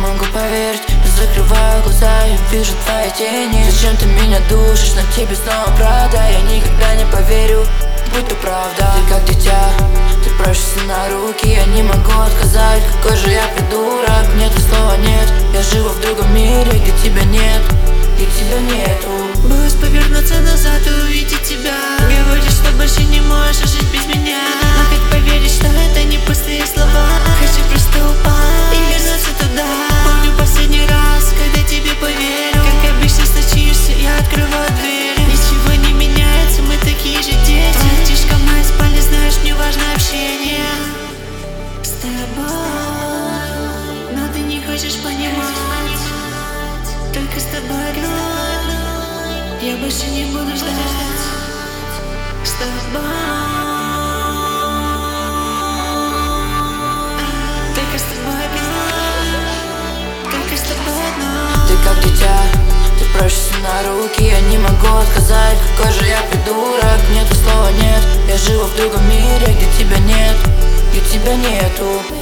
могу поверить. Я закрываю глаза и вижу твои тени. Зачем ты меня душишь, на тебе снова правда. Я никогда не поверю, будь то правда. Ты как дитя, ты просишься на руки. Я не могу отказать, какой же я придурок. Нет, и слова нет, я живу в другом мире, где тебя нет, где тебя нету. Боюсь повернуться назад и увидеть тебя. Говоришь, что больше не можешь жить без меня. Но как поверить, что это не пустые слова? Хочу просто упасть и вернуться туда. Помню последний раз, когда тебе поверил. Как обычно стучишься, я открываю дверь. Ничего не меняется, мы такие же дети. Братишка, мы спали, знаешь, мне важно общение с тобой, но ты не хочешь понимать. Только с тобой одной я больше не буду ждать. С тобой, только с тобой одной, только с тобой одной. Ты как дитя, ты просишься на руки. Я не могу отказать, какой же я придурок. Нет, и слова нет, я живу в другом мире, где тебя нет, где тебя нету.